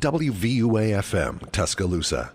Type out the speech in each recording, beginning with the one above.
WVUA-FM, Tuscaloosa.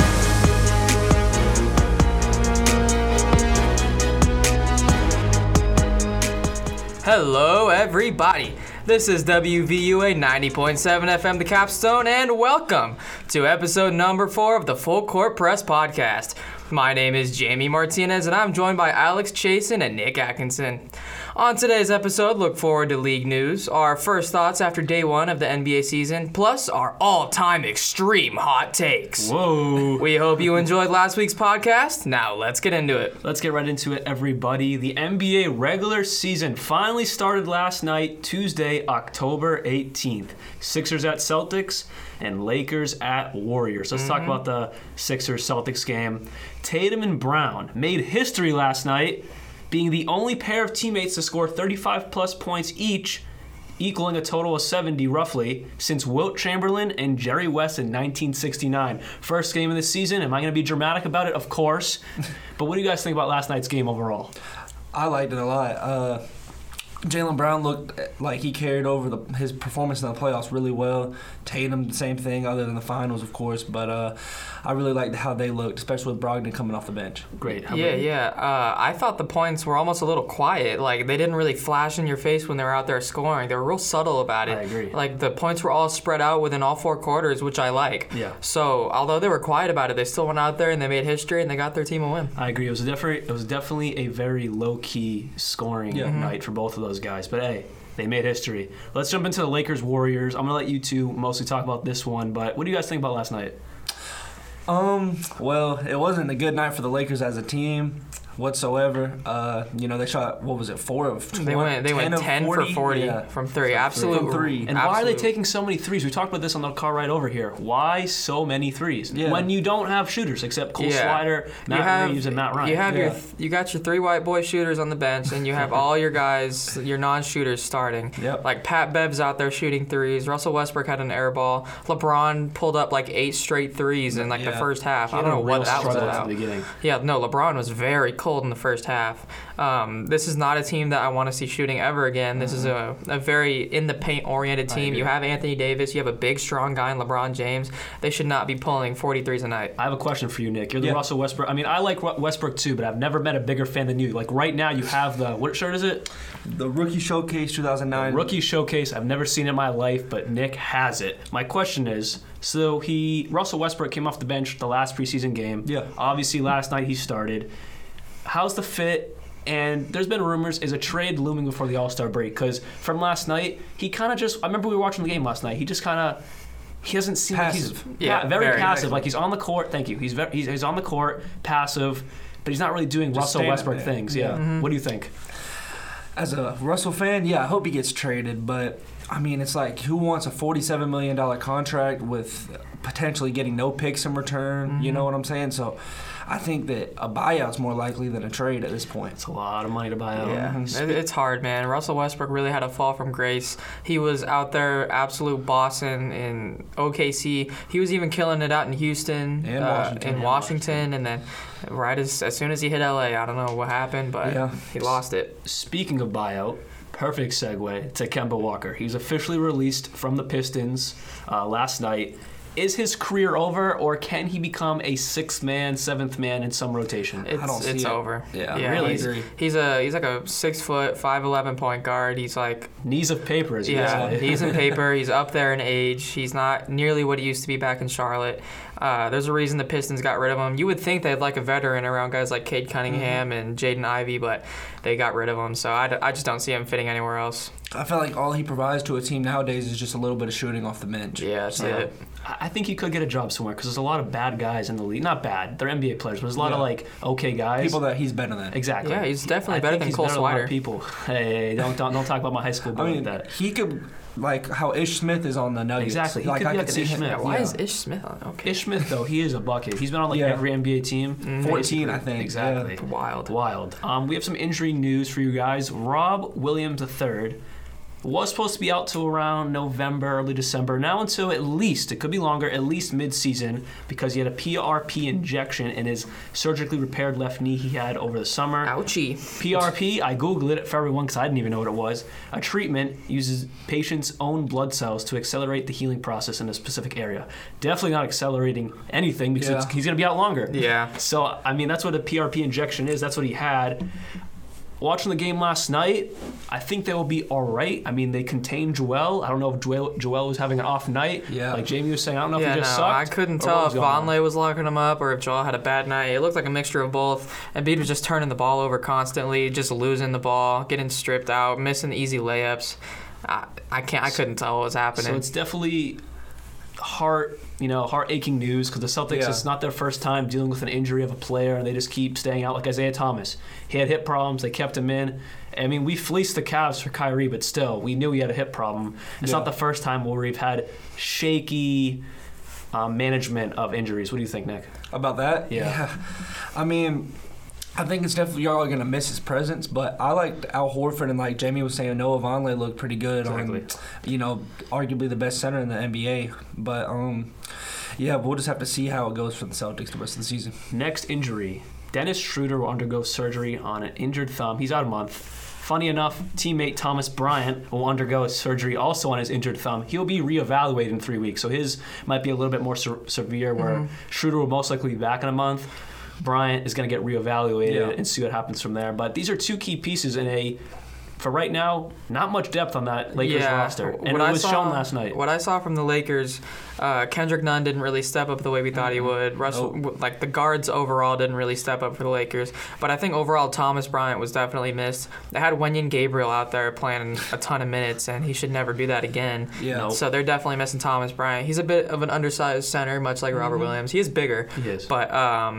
Hello, everybody. This is WVUA 90.7 FM, The Capstone, and welcome to episode number 4 of the Full Court Press Podcast. My name is Jamie Martinez, and I'm joined by Alex Chasen and Nick Atkinson. On today's episode, look forward to league news, our first thoughts after day 1 of the NBA season, plus our all-time extreme hot takes. Whoa. We hope you enjoyed last week's podcast. Now, let's get into it. Let's get right into it, everybody. The NBA regular season finally started last night, Tuesday, October 18th. Sixers at Celtics and Lakers at Warriors. Let's talk about the Sixers-Celtics game. Tatum and Brown made history last night, being the only pair of teammates to score 35-plus points each, equaling a total of 70 roughly, since Wilt Chamberlain and Jerry West in 1969. First game of the season. Am I going to be dramatic about it? Of course. But what do you guys think about last night's game overall? I liked it a lot. Jaylen Brown looked like he carried over his performance in the playoffs really well. Tatum, same thing, other than the finals, of course. But I really liked how they looked, especially with Brogdon coming off the bench. Great. I thought the points were almost a little quiet. Like, they didn't really flash in your face when they were out there scoring. They were real subtle about it. I agree. Like, the points were all spread out within all 4 quarters, which I like. Yeah. So, although they were quiet about it, they still went out there and they made history and they got their team a win. I agree. It was definitely a very low-key scoring night for both of those guys. But, hey, they made history. Let's jump into the Lakers-Warriors. I'm going to let you two mostly talk about this one, but what do you guys think about last night? Well, it wasn't a good night for the Lakers as a team whatsoever. They shot, 4 of 20? They went 10 for 40 from 3. Absolute. From 3. And why are they taking so many threes? We talked about this on the car ride over here. Why so many threes? Yeah. When you don't have shooters except Cole Slider, Matt Reeves, and Matt Ryan. You have you got your 3 white boy shooters on the bench, and you have all your guys, your non-shooters starting. Yep. Like Pat Bev's out there shooting threes. Russell Westbrook had an air ball. LeBron pulled up like 8 straight threes in the first half. I don't know what that was about. At the beginning. Yeah, no, LeBron was very cold in the first half. This is not a team that I want to see shooting ever again. This is a very in-the-paint-oriented team. You have Anthony Davis. You have a big, strong guy in LeBron James. They should not be pulling 43s a night. I have a question for you, Nick. You're the Russell Westbrook. I mean, I like Westbrook too, but I've never met a bigger fan than you. Like right now, you have what shirt is it? The Rookie Showcase 2009. Rookie Showcase. I've never seen it in my life, but Nick has it. My question is, so Russell Westbrook came off the bench the last preseason game. Yeah. Obviously, last night he started. How's the fit? And there's been rumors, is a trade looming before the All-Star break? Because from last night, he kind of just, I remember we were watching the game last night, he doesn't seem passive. like he's very passive. Like he's on the court, thank you. He's on the court, passive, but he's not really doing just Russell Westbrook things. Yeah. Mm-hmm. What do you think? As a Russell fan, I hope he gets traded, but I mean, it's like, who wants a $47 million contract with potentially getting no picks in return? Mm-hmm. You know what I'm saying? So I think that a buyout's more likely than a trade at this point. It's a lot of money to buy out. Yeah, it's hard, man. Russell Westbrook really had a fall from grace. He was out there absolute bossing in OKC. He was even killing it out in Houston, and Washington, and then right as soon as he hit LA, I don't know what happened, but he lost it. Speaking of buyout, perfect segue to Kemba Walker. He was officially released from the Pistons last night. Is his career over, or can he become a 6th man, 7th man in some rotation? It's over. Yeah, really. He's like a 6 foot, 5'11" point guard. He's like knees of paper, as you say. Knees of paper. He's up there in age. He's not nearly what he used to be back in Charlotte. There's a reason the Pistons got rid of him. You would think they'd like a veteran around guys like Cade Cunningham and Jaden Ivey, but they got rid of him. So I just don't see him fitting anywhere else. I feel like all he provides to a team nowadays is just a little bit of shooting off the bench. Yeah, that's it. I think he could get a job somewhere because there's a lot of bad guys in the league. Not bad, they're NBA players, but there's a lot of okay guys. People that he's better than. Exactly. Yeah, he's definitely better than Cole Slider. People. Hey, don't talk about my high school boy like that. He could, like how Ish Smith is on the Nuggets. Exactly. He like could I be could like see Ish him. Smith. Why is Ish Smith on? Okay. Ish Smith though, he is a bucket. He's been on every NBA team. 14, I think. Exactly. Wild. We have some injury news for you guys. Rob Williams III Was supposed to be out till around November, early December. Now until at least, it could be longer, at least mid-season, because he had a PRP injection in his surgically repaired left knee he had over the summer. Ouchie. PRP, I Googled it for everyone because I didn't even know what it was. A treatment uses patients' own blood cells to accelerate the healing process in a specific area. Definitely not accelerating anything because he's going to be out longer. Yeah. So, I mean, that's what a PRP injection is. That's what he had. Watching the game last night, I think they will be all right. I mean, they contained Joel. I don't know if Joel was having an off night. Yeah. Like Jamie was saying, I don't know if he just sucked. I couldn't tell if Vonleh was locking him up or if Joel had a bad night. It looked like a mixture of both. Embiid was just turning the ball over constantly, just losing the ball, getting stripped out, missing easy layups. I couldn't tell what was happening. So it's definitely heart-aching news because the Celtics, it's not their first time dealing with an injury of a player, and they just keep staying out. Like Isaiah Thomas, he had hip problems. They kept him in. I mean, we fleeced the Cavs for Kyrie, but still, we knew he had a hip problem. It's not the first time where we've had shaky management of injuries. What do you think, Nick? About that? Yeah. I mean, I think it's definitely y'all are gonna miss his presence, but I liked Al Horford, and like Jamie was saying, Noah Vonleh looked pretty good on, arguably the best center in the NBA. But we'll just have to see how it goes for the Celtics the rest of the season. Next injury, Dennis Schroeder will undergo surgery on an injured thumb. He's out a month. Funny enough, teammate Thomas Bryant will undergo surgery also on his injured thumb. He'll be reevaluated in 3 weeks, so his might be a little bit more severe, where Schroeder will most likely be back in a month. Bryant is going to get reevaluated and see what happens from there. But these are two key pieces in for right now, not much depth on that Lakers roster. And it was shown last night. What I saw from the Lakers, Kendrick Nunn didn't really step up the way we thought he would. Like the guards overall didn't really step up for the Lakers. But I think overall Thomas Bryant was definitely missed. They had Wenyen Gabriel out there playing a ton of minutes, and he should never do that again. Yeah. Nope. So they're definitely missing Thomas Bryant. He's a bit of an undersized center, much like Robert Williams. He is bigger. He is. But,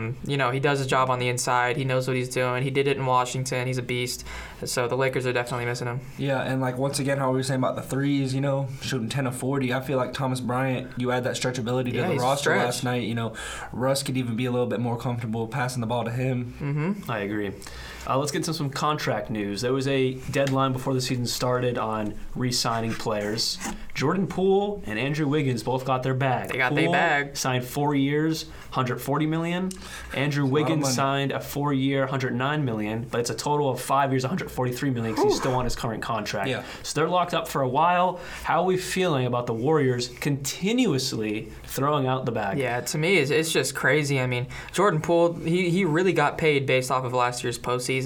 he does his job on the inside. He knows what he's doing. He did it in Washington. He's a beast. So the Lakers are definitely missing him. Yeah, and like once again, how we were saying about the threes, shooting 10 of 40. I feel like Thomas Bryant, you add that stretchability to the roster last night. Russ could even be a little bit more comfortable passing the ball to him. Mm-hmm. I agree. Let's get into some contract news. There was a deadline before the season started on re-signing players. Jordan Poole and Andrew Wiggins both got their bag. They got their bag. Signed 4 years, $140 million. Andrew Wiggins signed a 4-year, $109 million, but it's a total of 5 years, $143 million because he's still on his current contract. Yeah. So they're locked up for a while. How are we feeling about the Warriors continuously throwing out the bag? Yeah, to me, it's just crazy. I mean, Jordan Poole, he really got paid based off of last year's postseason.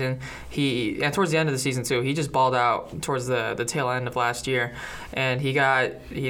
And towards the end of the season too, he just balled out towards the tail end of last year, and he got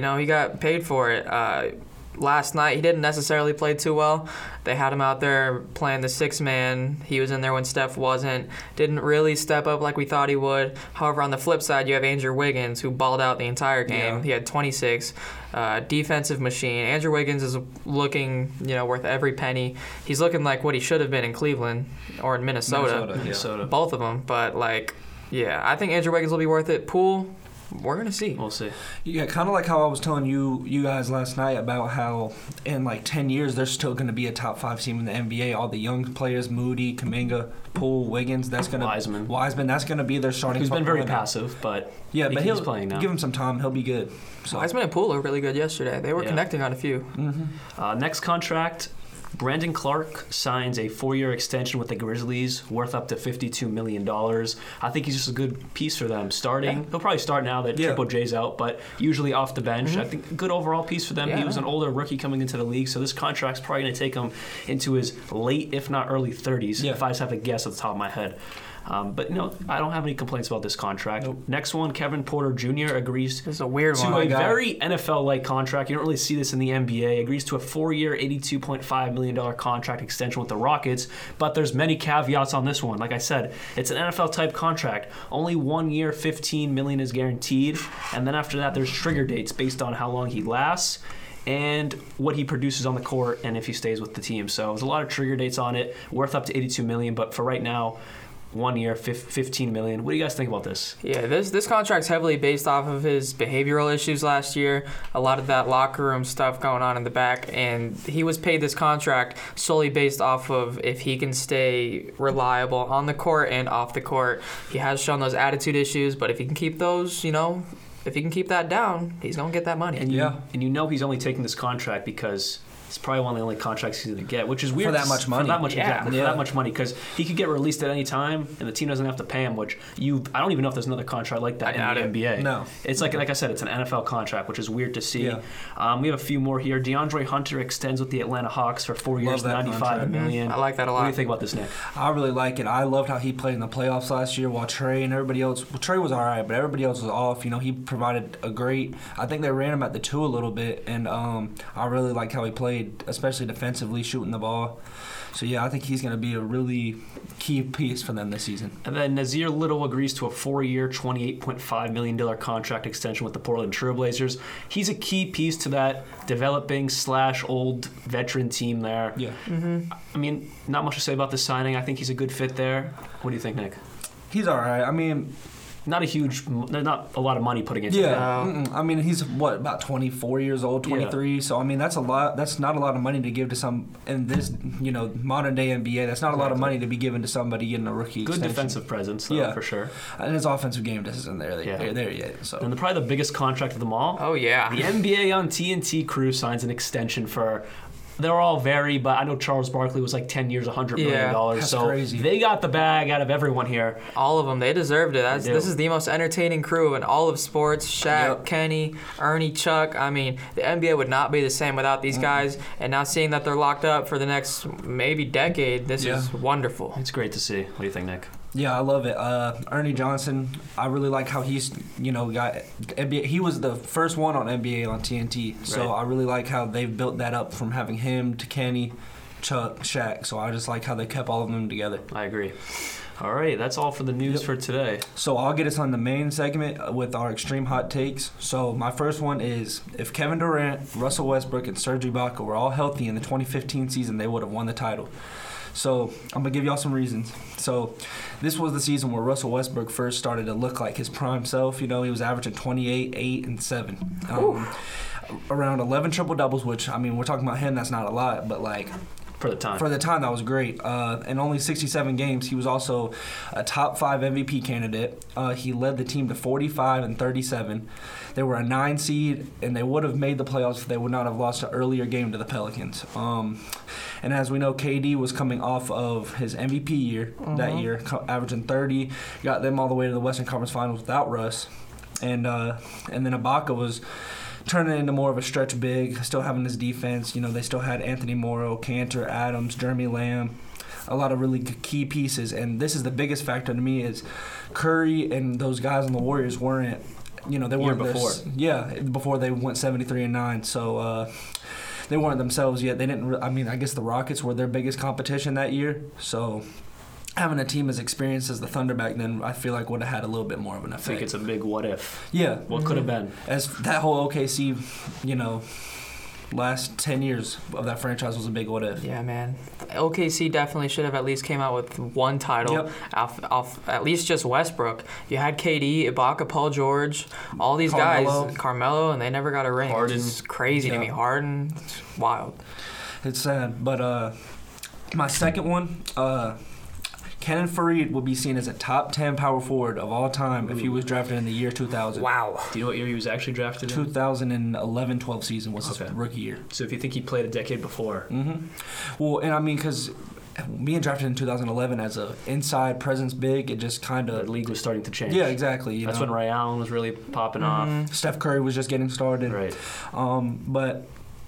paid for it. Last night, he didn't necessarily play too well. They had him out there playing the sixth man. He was in there when Steph wasn't. Didn't really step up like we thought he would. However, on the flip side, you have Andrew Wiggins, who balled out the entire game. Yeah. He had 26. Defensive machine. Andrew Wiggins is looking, worth every penny. He's looking like what he should have been in Cleveland or in Minnesota. Both of them. But, I think Andrew Wiggins will be worth it. Poole, we're going to see. We'll see. Yeah, kind of like how I was telling you guys last night about how in 10 years there's still going to be a top 5 team in the NBA. All the young players, Moody, Kuminga, Poole, Wiggins, that's going to Wiseman, that's going to be their starting. He's been very passive, but he's playing now. Give him some time, he'll be good. So. Wiseman and Poole looked really good yesterday. They were connecting on a few. Mm-hmm. Next contract. Brandon Clark signs a 4-year extension with the Grizzlies, worth up to $52 million. I think he's just a good piece for them. Starting, he'll probably start now that Triple J's out, but usually off the bench. I think a good overall piece for them. Yeah. He was an older rookie coming into the league, so this contract's probably going to take him into his late, if not early 30s, if I just have to guess at the top of my head. But I don't have any complaints about this contract. Nope. Next one, Kevin Porter Jr. agrees this is a weird to a very NFL-like contract. You don't really see this in the NBA. Agrees to a 4-year, $82.5 million contract extension with the Rockets, but there's many caveats on this one. Like I said, it's an NFL-type contract. Only 1 year, $15 million is guaranteed, and then after that, there's trigger dates based on how long he lasts and what he produces on the court and if he stays with the team. So there's a lot of trigger dates on it, worth up to $82 million, but for right now, 1 year, $15 million. What do you guys think about this? Yeah, this contract's heavily based off of his behavioral issues last year. A lot of that locker room stuff going on in the back, and he was paid this contract solely based off of if he can stay reliable on the court and off the court. He has shown those attitude issues, but if he can keep those, if he can keep that down, he's gonna get that money. And you know he's only taking this contract because it's probably one of the only contracts he's going to get, which is weird. For that much money. For that much, Yeah. exactly. For that much money, because he could get released at any time, and the team doesn't have to pay him. I don't even know if there's another contract like that I doubt in the NBA. No. It's like I said, it's an NFL contract, which is weird to see. Yeah. We have a few more here. DeAndre Hunter extends with the Atlanta Hawks for 4 years, Love that $95 contract. million. I like that a lot. What do you think about this, Nick? I really like it. I loved how he played in the playoffs last year while Trey and everybody else. Well, Trey was all right, but everybody else was off. He provided a great. I think they ran him at the 2 a little bit, and I really liked how he played, especially defensively, shooting the ball. So yeah, I think he's going to be a really key piece for them this season. And then Nazir Little agrees to a 4-year, $28.5 million contract extension with the Portland Trailblazers. He's a key piece to that developing / old veteran team there. Yeah. I mean, not much to say about the signing. I think he's a good fit there. What do you think, Nick? He's all right. I mean, Not a lot of money putting into it. I mean, he's about 24 years old, 23. Yeah. So I mean, that's a lot. That's not a lot of money to give to some in this, modern day NBA. That's not a lot of money to be given to somebody getting a rookie. Good extension. defensive presence, though, for sure. And his offensive game just isn't there yet. So And probably the biggest contract of them all. Oh yeah. The NBA on TNT crew signs an extension for. They're all vary, but I know Charles Barkley was like 10 years, $100 million. That's so crazy. They got the bag out of everyone here. All of them, they deserved it. This is the most entertaining crew in all of sports. Shaq, Kenny, Ernie, Chuck. I mean, the NBA would not be the same without these guys. And now seeing that they're locked up for the next maybe decade, this is wonderful. It's great to see. What do you think, Nick? Yeah, I love it. Ernie Johnson, I really like how he's, got NBA. He was the first one on NBA on TNT. So Right. I really like how they've built that up from having him to Kenny, Chuck, Shaq. So I just like how they kept all of them together. I agree. All right, that's all for the news for today. So I'll get us on the main segment with our extreme hot takes. So my first one is, if Kevin Durant, Russell Westbrook, and Serge Ibaka were all healthy in the 2015 season, they would have won the title. So I'm going to give y'all some reasons. So this was the season where Russell Westbrook first started to look like his prime self. He was averaging 28, 8, and 7. Around 11 triple-doubles, which, I mean, we're talking about him, that's not a lot, but like... For the time. For the time, that was great. In only 67 games, he was also a top 5 MVP candidate. He led the team to 45 and 37. They were a 9 seed, and they would have made the playoffs if they would not have lost an earlier game to the Pelicans. And as we know, KD was coming off of his MVP year that year, averaging 30, got them all the way to the Western Conference Finals without Russ. And then Ibaka was turning into more of a stretch big, still having his defense. They still had Anthony Morrow, Cantor, Adams, Jeremy Lamb, a lot of really key pieces. And this is the biggest factor to me is Curry and those guys on the Warriors weren't, they weren't before they went 73-9. So they weren't themselves yet. They didn't. I guess the Rockets were their biggest competition that year. So having a team as experienced as the Thunder back then, I feel like would have had a little bit more of an effect. I think it's a big what if. Yeah. What could have been. As that whole OKC, last 10 years of that franchise was a big what if. Yeah, man. OKC definitely should have at least came out with one title off at least just Westbrook. You had KD, Ibaka, Paul George, all these guys, Carmelo, and they never got a ring. Harden. It's crazy to me. Harden, it's wild. It's sad. But my second one, Kenan Farid will be seen as a top 10 power forward of all time if he was drafted in the year 2000. Wow. Do you know what year he was actually drafted in? 2011-12 season was his rookie year. So if you think he played a decade before. Mm-hmm. Well, and I mean, because being drafted in 2011 as a inside presence big, it just kind of... The league was starting to change. Yeah, exactly. That's when Ray Allen was really popping off. Steph Curry was just getting started. Right. But...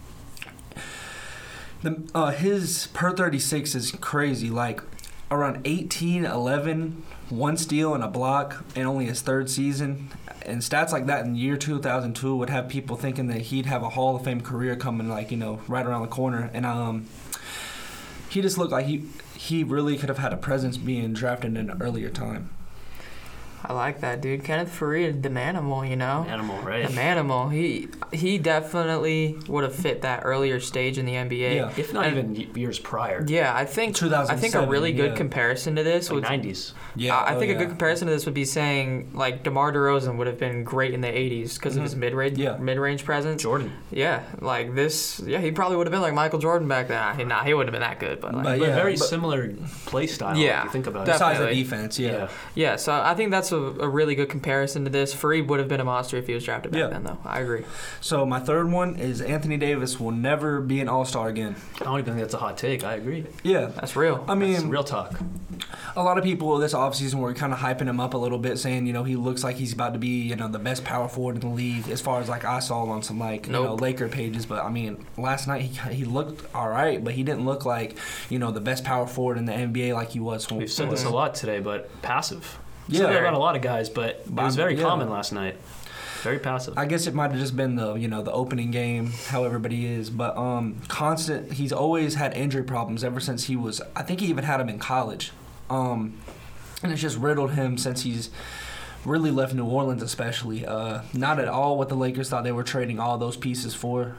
his per 36 is crazy. Like, around 18, 11, 1 steal and a block in only his 3rd season. And stats like that in the year 2002 would have people thinking that he'd have a Hall of Fame career coming, right around the corner. And he just looked like he really could have had a presence being drafted in an earlier time. I like that, dude. Kenneth Farid, the manimal, Animal, right? The manimal. He definitely would have fit that earlier stage in the NBA. Yeah. If not even years prior. Yeah, I think 2007, a really good comparison to this would 90s. Yeah, I think a good comparison to this would be saying like DeMar DeRozan would have been great in the 80s because of his mid-range presence. Jordan. Yeah, like this. Yeah, he probably would have been like Michael Jordan back then. He wouldn't have been that good, but very similar play style. Yeah, if you think about it. Besides the defense, Yeah. So I think that's also a really good comparison to this. Fareed would have been a monster if he was drafted back then, though. I agree. So my third one is Anthony Davis will never be an All-Star again. I don't even think that's a hot take. I agree. Yeah. That's real. I mean, That's real talk. a lot of people this offseason were kind of hyping him up a little bit, saying, he looks like he's about to be, the best power forward in the league as far as, I saw on some, Laker pages. But, I mean, last night he looked all right, but he didn't look like, the best power forward in the NBA like he was. We've said this a lot today, but passive. Yeah. Said that about a lot. Of guys, but it was very common last night. Very passive. I guess it might have just been the the opening game, how everybody is, but constant. He's always had injury problems ever since he was. I think he even had them in college, and it's just riddled him since he's really left New Orleans, especially. Not at all what the Lakers thought they were trading all those pieces for.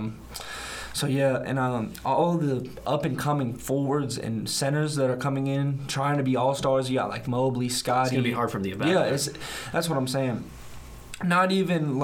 So yeah, and all the up and coming forwards and centers that are coming in, trying to be all-stars. You got like Mobley, Scotty. It's gonna be hard for him to get back. Yeah, that's what I'm saying. Not even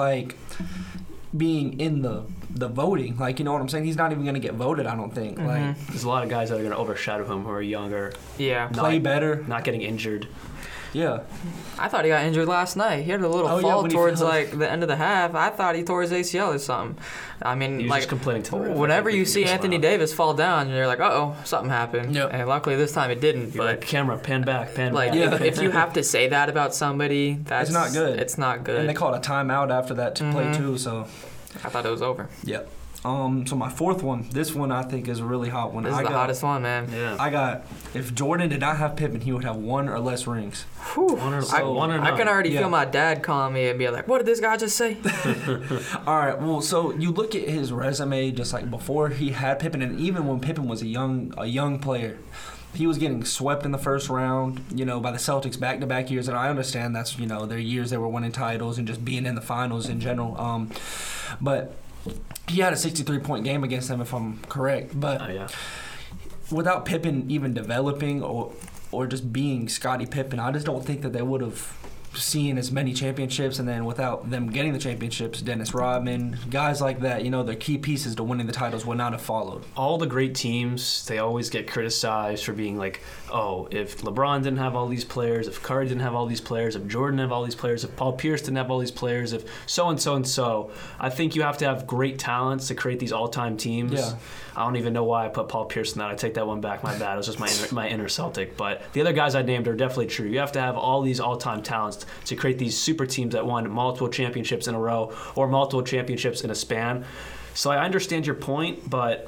being in the voting. You know what I'm saying? He's not even gonna get voted. I don't think. There's a lot of guys that are gonna overshadow him who are younger. Yeah. Play better. Not getting injured. Yeah. I thought he got injured last night. He had a little fall towards the end of the half. I thought he tore his ACL or something. I mean, he was just complaining to the ref. Whenever you see Anthony Davis fall down, you're like, uh-oh, something happened. Yep. And luckily this time it didn't. You're but camera, pan back, pan back. If you have to say that about somebody, that's it's not good. It's not good. And they called a timeout after that to play too. So I thought it was over. Yep. So my fourth one, this one I think is a really hot one. This is the hottest one, man. Yeah. I got, if Jordan did not have Pippen, he would have one or less rings. Whew. One or I can already feel my dad calling me and be like, what did this guy just say? All right, well, so you look at his resume just before he had Pippen, and even when Pippen was a young player, he was getting swept in the first round, by the Celtics back-to-back years, and I understand that's, their years they were winning titles and just being in the finals in general. But he had a 63-point game against them, if I'm correct. But without Pippen even developing or just being Scottie Pippen, I just don't think that they would have seen as many championships. And then without them getting the championships, Dennis Rodman, guys like that, their key pieces to winning the titles would not have followed. All the great teams, they always get criticized for being like, oh, if LeBron didn't have all these players, if Curry didn't have all these players, if Jordan didn't have all these players, if Paul Pierce didn't have all these players, if so-and-so and so. I think you have to have great talents to create these all-time teams. Yeah. I don't even know why I put Paul Pierce in that. I take that one back. My bad. It was just my inner Celtic. But the other guys I named are definitely true. You have to have all these all-time talents to create these super teams that won multiple championships in a row or multiple championships in a span. So I understand your point, but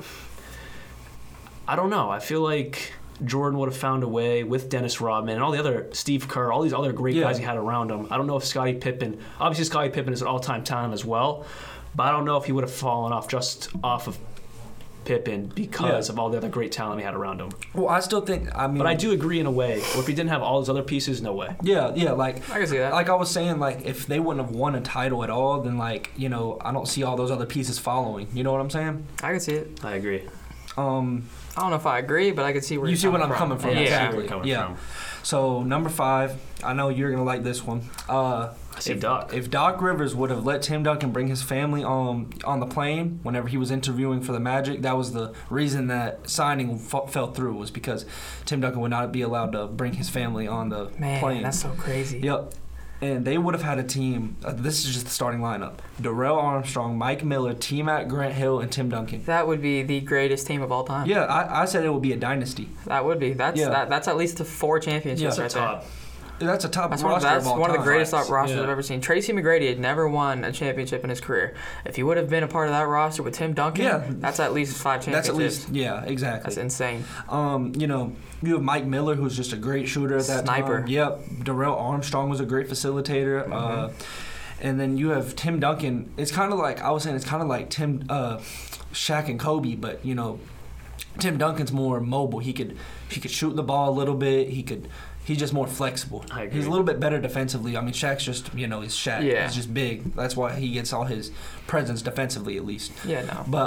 I don't know. I feel like Jordan would have found a way with Dennis Rodman and all the other, Steve Kerr, all these other great guys he had around him. I don't know if Scottie Pippen, obviously Scottie Pippen is an all-time talent as well, but I don't know if he would have fallen off just off of Pippen because of all the other great talent he had around him. Well, I still think, but I do agree in a way. Or if he didn't have all those other pieces, no way. Yeah, I can see that. Like I was saying, if they wouldn't have won a title at all, then I don't see all those other pieces following. You know what I'm saying? I can see it. I agree. I don't know if I agree, but I can see where you see what I'm coming from. Yeah. Exactly. So number 5, I know you're gonna like this one. I see Doc. If Doc Rivers would have let Tim Duncan bring his family on the plane whenever he was interviewing for the Magic, that was the reason that signing fell through, was because Tim Duncan would not be allowed to bring his family on the plane. Man, that's so crazy. Yep. And they would have had a team. This is just the starting lineup: Darrell Armstrong, Mike Miller, T-Mac, Grant Hill, and Tim Duncan. That would be the greatest team of all time. Yeah, I said it would be a dynasty. That would be. That's at least 4 championships right there. That's a top roster of all That's one of the greatest top rosters Yeah. I've ever seen. Tracy McGrady had never won a championship in his career. If he would have been a part of that roster with Tim Duncan, that's at least 5 championships. That's at least, yeah, exactly. That's insane. You have Mike Miller, who's just a great shooter at that Sniper. time. Yep. Darrell Armstrong was a great facilitator. And then you have Tim Duncan. It's kind of like, I was saying, it's kind of like Shaq and Kobe, but, Tim Duncan's more mobile. He could shoot the ball a little bit. He's just more flexible. I agree. He's a little bit better defensively. I mean, Shaq's just, he's Shaq. Yeah. He's just big. That's why he gets all his presence defensively, at least. Yeah, no. But,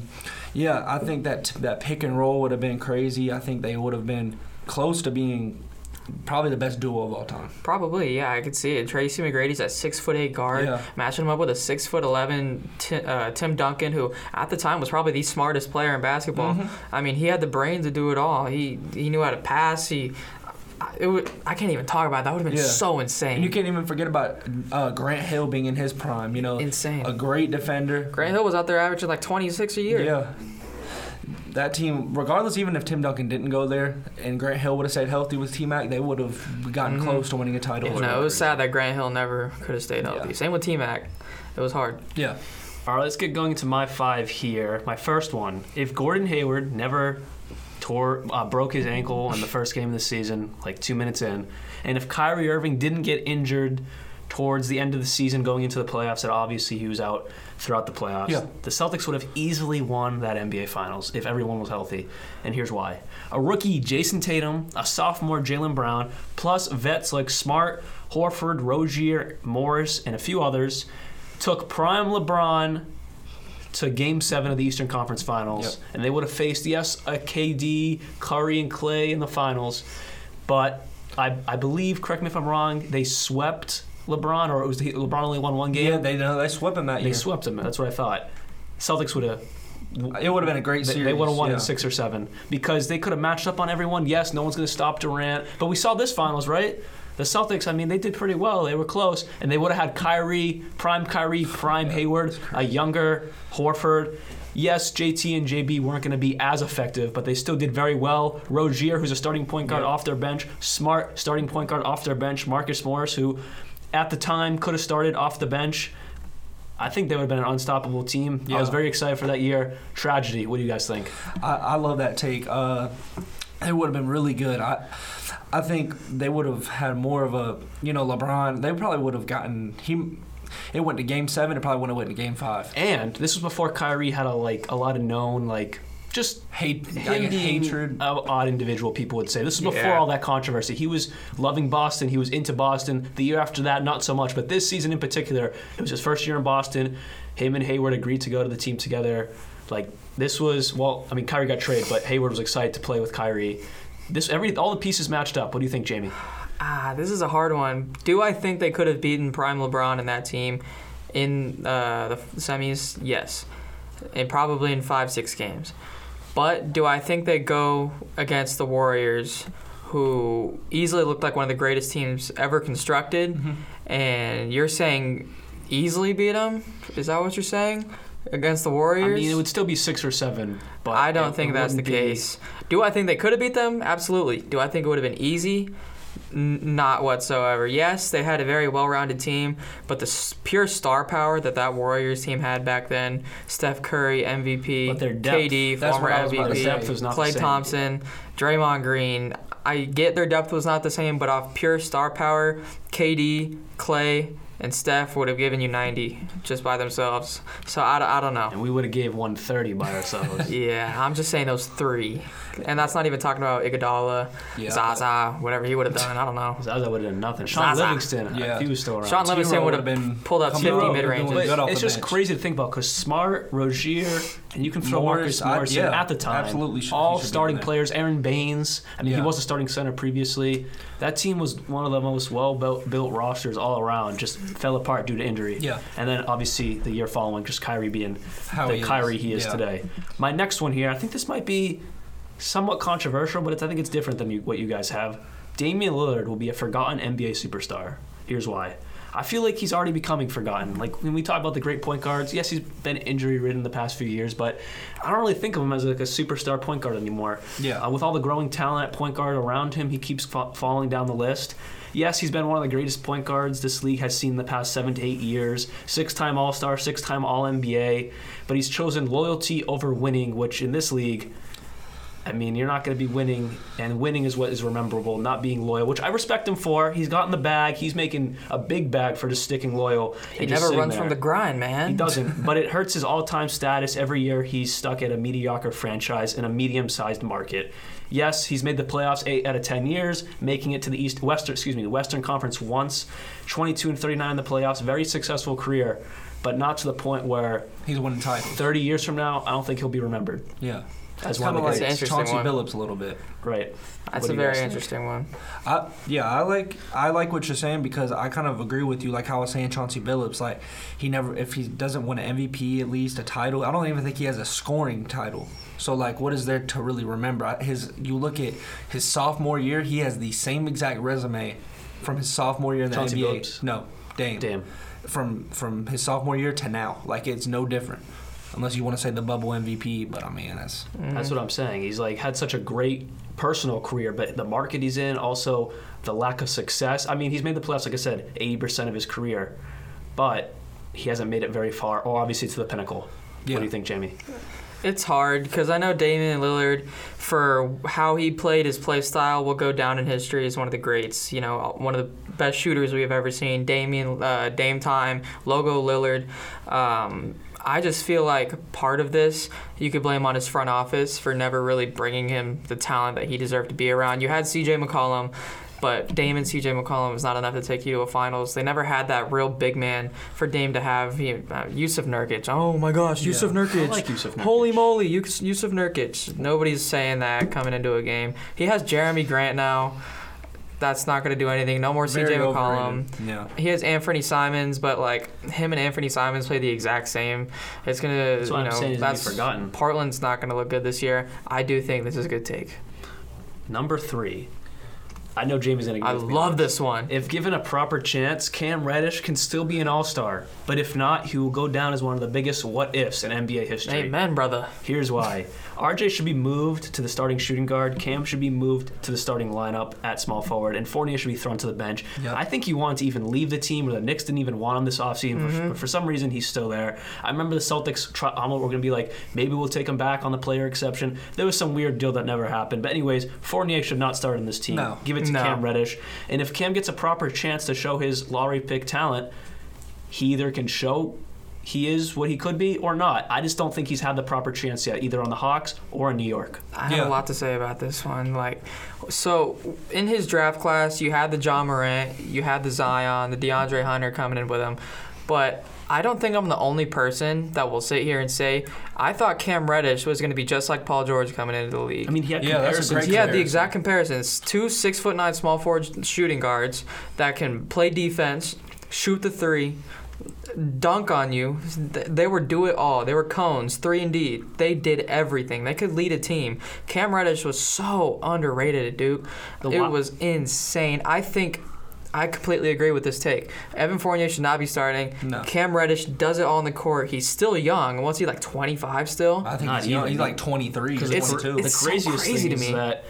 I think that pick and roll would have been crazy. I think they would have been close to being probably the best duo of all time. Probably, yeah, I could see it. Tracy McGrady's that 6'8" guard, matching him up with a 6'11" Tim Duncan, who at the time was probably the smartest player in basketball. I mean, he had the brains to do it all. He knew how to pass. I can't even talk about it. That would have been so insane. And you can't even forget about Grant Hill being in his prime. Insane. A great defender. Grant Hill was out there averaging like 26 a year. Yeah. That team, regardless, even if Tim Duncan didn't go there and Grant Hill would have stayed healthy with T-Mac, they would have gotten close to winning a title. Yeah, it was sad that Grant Hill never could have stayed healthy. Same with T-Mac. It was hard. Yeah. All right, let's get going to my 5 here. My first one, if Gordon Hayward never broke his ankle in the first game of the season, like 2 minutes in, and if Kyrie Irving didn't get injured towards the end of the season going into the playoffs, and obviously he was out throughout the playoffs, the Celtics would have easily won that NBA Finals if everyone was healthy. And here's why. A rookie, Jason Tatum, a sophomore, Jaylen Brown, plus vets like Smart, Horford, Rozier, Morris, and a few others, took prime LeBron to Game 7 of the Eastern Conference Finals, and they would have faced, a KD, Curry, and Clay in the finals, but I believe, correct me if I'm wrong, they swept LeBron, or LeBron only won one game? Yeah, they swept him that year. They swept him. That's what I thought. Celtics would have. It would have been a great series. They would have won in 6 or 7 because they could have matched up on everyone. Yes, no one's going to stop Durant, but we saw this finals, right? The Celtics, I mean, they did pretty well. They were close, and they would have had Kyrie, prime Hayward, a younger Horford. Yes, JT and JB weren't going to be as effective, but they still did very well. Rozier, who's a starting point guard off their bench. Smart, starting point guard off their bench. Marcus Morris, who at the time could have started off the bench. I think they would have been an unstoppable team. I was very excited for that year. Tragedy. What do you guys think? I love that take. It would have been really good. I think they would have had more of a, LeBron. They probably would have gotten It went to Game 7. It probably wouldn't have went to Game 5. And this was before Kyrie had a lot of known just hatred. Odd individual, people would say. This was before all that controversy. He was loving Boston. He was into Boston. The year after that, not so much. But this season in particular, it was his first year in Boston. Him and Hayward agreed to go to the team together. This was, Kyrie got traded, but Hayward was excited to play with Kyrie. All the pieces matched up. What do you think, Jamie? This is a hard one. Do I think they could have beaten prime LeBron and that team in the semis? Yes. And probably in 5-6 games. But do I think they go against the Warriors, who easily looked like one of the greatest teams ever constructed? Mm-hmm. And you're saying easily beat them? Is that what you're saying? Against the Warriors? I mean, it would still be 6 or 7. But I don't think that's the case. Do I think they could have beat them? Absolutely. Do I think it would have been easy? Not whatsoever. Yes, they had a very well-rounded team, but the pure star power that Warriors team had back then, Steph Curry, MVP, but their depth, KD, former MVP, Klay Thompson, Draymond Green. I get their depth was not the same, but off pure star power, KD, Klay, and Steph would have given you 90 just by themselves. So I don't know. And we would have gave 130 by ourselves. Yeah, I'm just saying those 3. And that's not even talking about Iguodala, Zaza, whatever he would have done. I don't know. Zaza would have done nothing. Sean Livingston, if he was still around. Sean Livingston would have been pulled up 50 mid-ranges. It's just crazy to think about because Smart, Rozier, and you can throw Marcus Morris in at the time. Absolutely. All starting players. Aaron Baines. I mean, he was a starting center previously. That team was one of the most well-built rosters all around. Just fell apart due to injury. Yeah. And then, obviously, the year following, just Kyrie being Kyrie he is today. My next one here, I think this might be somewhat controversial, but I think it's different than what you guys have. Damian Lillard will be a forgotten NBA superstar. Here's why. I feel like he's already becoming forgotten. When we talk about the great point guards, yes, he's been injury-ridden the past few years, but I don't really think of him as a superstar point guard anymore. Yeah. With all the growing talent at point guard around him, he keeps falling down the list. Yes, he's been one of the greatest point guards this league has seen the past 7 to 8 years. 6-time All-Star, 6-time All-NBA, but he's chosen loyalty over winning, which in this league, I mean, you're not going to be winning, and winning is what is rememberable, not being loyal, which I respect him for. He's gotten the bag. He's making a big bag for just sticking loyal. He never runs from the grind, man. He doesn't, but it hurts his all-time status. Every year he's stuck at a mediocre franchise in a medium-sized market. Yes, he's made the playoffs 8 out of 10 years, making it to the Western Conference once, 22-39 in the playoffs, very successful career. but not to the point where He's winning titles. 30 years from now, I don't think he'll be remembered Yeah. as It's one kind of of the like That's an greats. interesting Chauncey one. Billups a little bit. Right. That's What a do you very guys think? interesting one. I like what you're saying because I kind of agree with you. Like how I was saying, Chauncey Billups, like if he doesn't win an MVP, at least a title. I don't even think he has a scoring title. So like, what is there to really remember? You look at his sophomore year, he has the same exact resume from his sophomore year in the Chauncey NBA. Billups? No, Dame. Damn. From his sophomore year to now, like it's no different. Unless you want to say the bubble MVP, but I mean that's. That's what I'm saying. He's like had such a great personal career, but the market he's in, also the lack of success. I mean, he's made the playoffs, like I said, 80% of his career, but he hasn't made it very far, or obviously to the pinnacle. Yeah. What do you think, Jamie? It's hard because I know Damian Lillard, for how he played, his play style will go down in history as one of the greats. You know, one of the best shooters we have ever seen. Dame time, Logo Lillard. I just feel like part of this you could blame on his front office for never really bringing him the talent that he deserved to be around. You had C.J. McCollum, but Dame and C.J. McCollum was not enough to take you to a finals. They never had that real big man for Dame to have. Yusuf Nurkic. Oh my gosh, Yusuf Nurkic. I like Yusuf Nurkic. Holy moly, Yusuf Nurkic. Nobody's saying that coming into a game. He has Jeremy Grant now. That's not going to do anything. No more Very C.J. McCollum. overrated. Yeah. He has Anthony Simons, but like him and Anthony Simons play the exact same. It's gonna, That's what I'm saying, he's forgotten. Portland's not gonna look good this year. I do think this is a good take. Number 3. I know Jamie's going to I give me love this one. If given a proper chance, Cam Reddish can still be an all-star. But if not, he will go down as one of the biggest what-ifs in NBA history. Amen, brother. Here's why. RJ should be moved to the starting shooting guard. Cam should be moved to the starting lineup at small forward. And Fournier should be thrown to the bench. Yep. I think he wanted to even leave the team, or the Knicks didn't even want him this offseason. But for some reason, he's still there. I remember the Celtics were going to be like, maybe we'll take him back on the player exception. There was some weird deal that never happened. But anyways, Fournier should not start in this team. No. Give it to No. Cam Reddish. And if Cam gets a proper chance to show his lottery pick talent, he either can show he is what he could be or not. I just don't think he's had the proper chance yet, either on the Hawks or in New York. I have Yeah. a lot to say about this one. So in his draft class, you had the John Morant, you had the Zion, the DeAndre Hunter coming in with him, but I don't think I'm the only person that will sit here and say I thought Cam Reddish was going to be just like Paul George coming into the league. I mean, he had Yeah, that's a comparisons. great He had the comparison. exact comparisons. 2 6'9" small forward shooting guards that can play defense, shoot the three, dunk on you. They were do it all. They were cones, 3 and D. They did everything. They could lead a team. Cam Reddish was so underrated at Duke. It was insane. I completely agree with this take. Evan Fournier should not be starting. No. Cam Reddish does it all on the court. He's still young. What's he, like 25 still? I think Not he's young. even. He's like 23. Because It's- 22. the it's so craziest crazy thing to is me. that,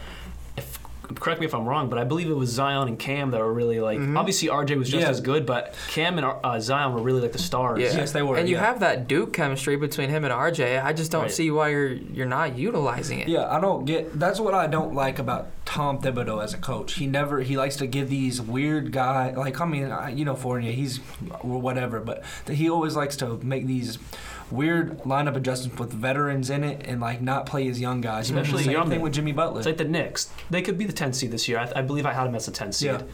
correct me if I'm wrong, but I believe it was Zion and Cam that were really like. Obviously, RJ was just Yeah. as good, but Cam and Zion were really like the stars. Yeah. Yes, they were, And you yeah. have that Duke chemistry between him and RJ. I just don't Right. see why you're not utilizing it. Yeah, I don't get. That's what I don't like about Tom Thibodeau as a coach. He likes to give these weird guys. Like Fournier, he's whatever, but he always likes to make these weird lineup adjustments with veterans in it and like not play his young guys. Especially same young thing men. with Jimmy Butler. It's like the Knicks. They could be the 10th seed this year. I believe I had them as the 10th seed. Yeah.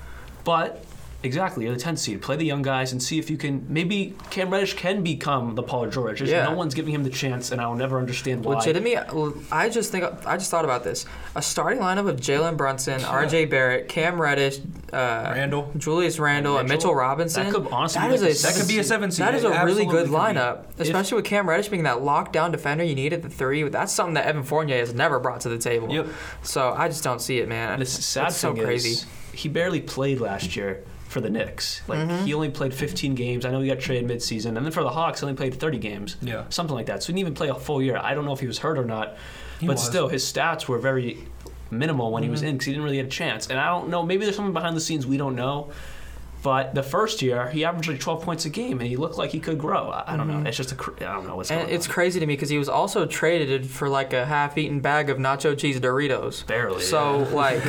But exactly, you're the 10th seed. Play the young guys and see if you can. Maybe Cam Reddish can become the Paul George. Just Yeah. no one's giving him the chance, and I'll never understand why. Legitimately, I just thought about this. A starting lineup of Jalen Brunson, R.J. Barrett, Cam Reddish, Randall. Julius Randle, and Mitchell Robinson. That could honestly that be is like a a That could be a 7 seed. That is a It really absolutely good could be. lineup, especially with Cam Reddish being that lockdown defender you need at the 3. That's something that Evan Fournier has never brought to the table. Yep. So I just don't see it, man. And the sad It's so thing crazy. is, he barely played last year for the Knicks. Like he only played 15 games. I know he got traded midseason, and then for the Hawks, he only played 30 games. Yeah. Something like that. So he didn't even play a full year. I don't know if he was hurt or not, He but was. still, his stats were very minimal when he was in because he didn't really get a chance. And I don't know. Maybe there's something behind the scenes we don't know. But the first year, he averaged like 12 points a game, and he looked like he could grow. I don't know. It's just I don't know what's going And on. it's crazy to me because he was also traded for like a half-eaten bag of nacho cheese Doritos. Barely, So like,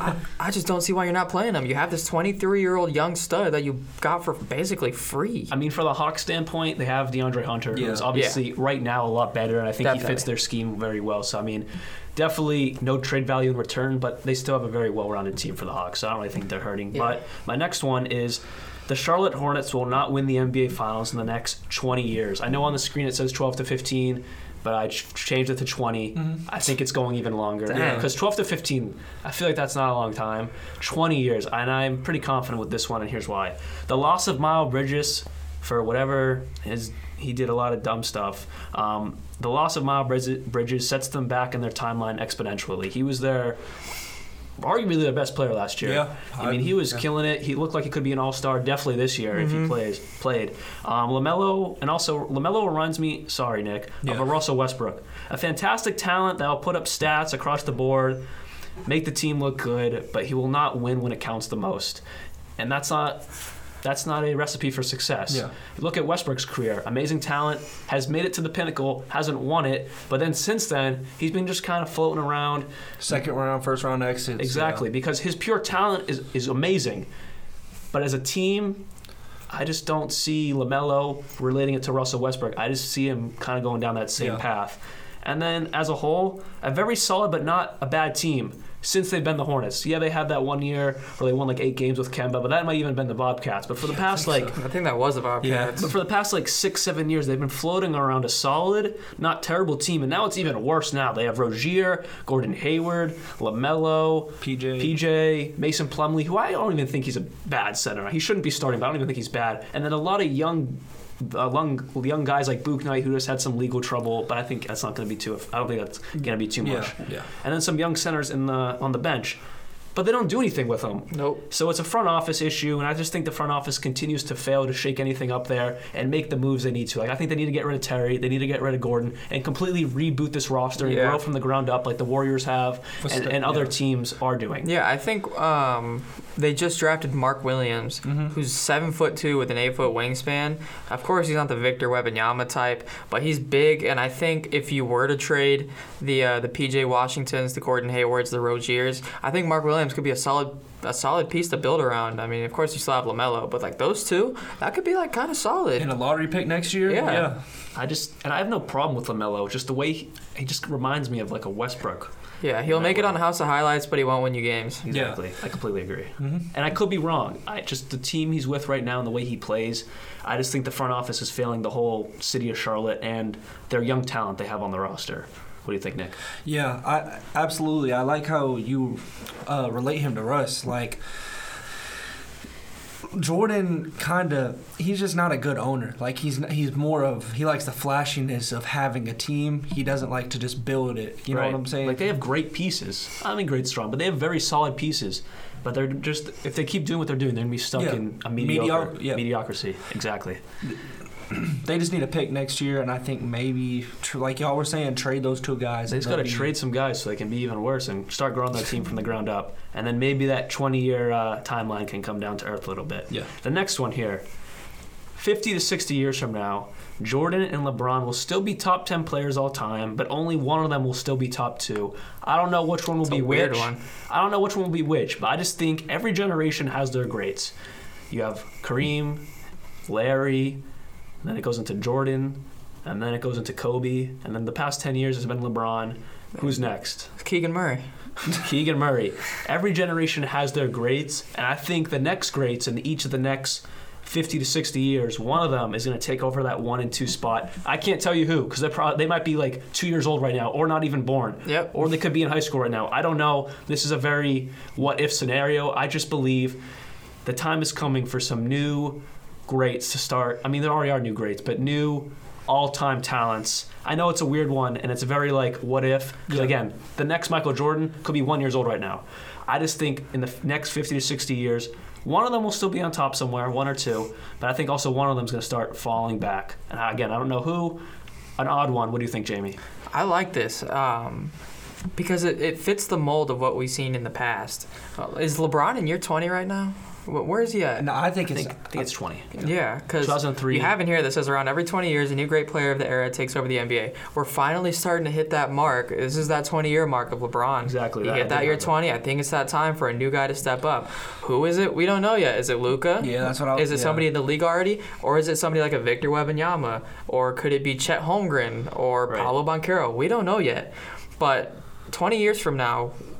I just don't see why you're not playing him. You have this 23-year-old young stud that you got for basically free. I mean, for the Hawks standpoint, they have DeAndre Hunter, Yeah. who's obviously right now a lot better, and I think he Definitely. fits their scheme very well. So, I mean, definitely no trade value in return, but they still have a very well-rounded team for the Hawks, so I don't really think they're hurting. Yeah. But my next one is The Charlotte Hornets will not win the NBA Finals in the next 20 years. I know on the screen it says 12 to 15, but I changed it to 20. I think it's going even longer. Because 12 to 15, I feel like that's not a long time. 20 years, and I'm pretty confident with this one, and here's why. The loss of Miles Bridges, for whatever he did a lot of dumb stuff. The loss of Miles Bridges sets them back in their timeline exponentially. He was arguably their best player last year. Yeah, I mean, he was killing it. He looked like he could be an all-star definitely this year if he played. LaMelo reminds me, sorry, Nick, of a Russell Westbrook. A fantastic talent that will put up stats across the board, make the team look good, but he will not win when it counts the most. And that's not a recipe for success. Yeah. Look at Westbrook's career. Amazing talent, has made it to the pinnacle, hasn't won it, but then since then, he's been just kind of floating around. Second round, first round exits. Exactly, because his pure talent is amazing. But as a team, I just don't see LaMelo relating it to Russell Westbrook. I just see him kind of going down that same path. And then as a whole, a very solid but not a bad team since they've been the Hornets. Yeah, they had that 1 year where they won like 8 games with Kemba, but that might even have been the Bobcats. But for the past I think that was the Bobcats. But for the past 6-7 years, they've been floating around a solid, not terrible team, and now it's even worse. Now they have Rozier, Gordon Hayward, LaMelo, PJ, Mason Plumlee, who I don't even think he's a bad center. He shouldn't be starting, but I don't even think he's bad. And then a lot of young guys like Book Knight, who just had some legal trouble, but I think that's not going to be too. I don't think that's going to be too much. Yeah. And then some young centers on the bench, but they don't do anything with them. Nope. So it's a front office issue, and I just think the front office continues to fail to shake anything up there and make the moves they need to. Like, I think they need to get rid of Terry, they need to get rid of Gordon, and completely reboot this roster and grow from the ground up like the Warriors have and other teams are doing. Yeah, I think they just drafted Mark Williams, who's 7'2" with an 8-foot wingspan. Of course, he's not the Victor Wembanyama type, but he's big. And I think if you were to trade the PJ Washingtons, the Gordon Haywards, the Roziers, I think Mark Williams could be a solid piece to build around. I mean, of course, you still have LaMelo, but like those two, that could be like kind of solid. And a lottery pick next year. Yeah. I have no problem with LaMelo. Just the way he just reminds me of like a Westbrook. Yeah, he'll make it on House of Highlights, but he won't win you games. Exactly. Yeah. I completely agree. And I could be wrong. The team he's with right now and the way he plays, I just think the front office is failing the whole city of Charlotte and their young talent they have on the roster. What do you think, Nick? Yeah, absolutely. I like how you relate him to Russ. Like, Jordan he's just not a good owner. Like, he likes the flashiness of having a team. He doesn't like to just build it. You know what I'm saying? Like, they have great pieces. I mean great strong, but they have very solid pieces. But they're just, if they keep doing what they're doing, they're going to be stuck in a mediocrity. Exactly. They just need a pick next year, and I think maybe, like y'all were saying, trade those two guys. They just got to trade some guys so they can be even worse and start growing their team from the ground up. And then maybe that 20-year timeline can come down to earth a little bit. Yeah. The next one here, 50 to 60 years from now, Jordan and LeBron will still be top 10 players all time, but only one of them will still be top 2. I don't know which one will be which. Weird one. I don't know which one will be which, but I just think every generation has their greats. You have Kareem, Larry, then it goes into Jordan, and then it goes into Kobe, and then the past 10 years has been LeBron. Who's next? Keegan Murray. Keegan Murray. Every generation has their greats, and I think the next greats in each of the next 50 to 60 years, one of them is going to take over that 1 and 2 spot. I can't tell you who, because they might be like 2 years old right now, or not even born. Yep. Or they could be in high school right now. I don't know. This is a very what-if scenario. I just believe the time is coming for some new greats to start. I mean, there already are new greats, but new all-time talents. I know it's a weird one, and it's very like, what if? Because again, the next Michael Jordan could be 1 year old right now. I just think in the next 50 to 60 years, one of them will still be on top somewhere, 1 or 2, but I think also one of them is going to start falling back. And again, I don't know who. An odd one. What do you think, Jamie? I like this because it fits the mold of what we've seen in the past. Is LeBron in year 20 right now? Where is he at? No, I think it's 20. Yeah, because 2003. You have in here that says around every 20 years, a new great player of the era takes over the NBA. We're finally starting to hit that mark. This is that 20-year mark of LeBron. Exactly. You hit that year 20. I think it's that time for a new guy to step up. Who is it? We don't know yet. Is it Luka? Yeah, that's what I was. Is it somebody in the league already? Or is it somebody like a Victor Wembanyama? Or could it be Chet Holmgren or Paolo Banchero? We don't know yet. But 20 years from now,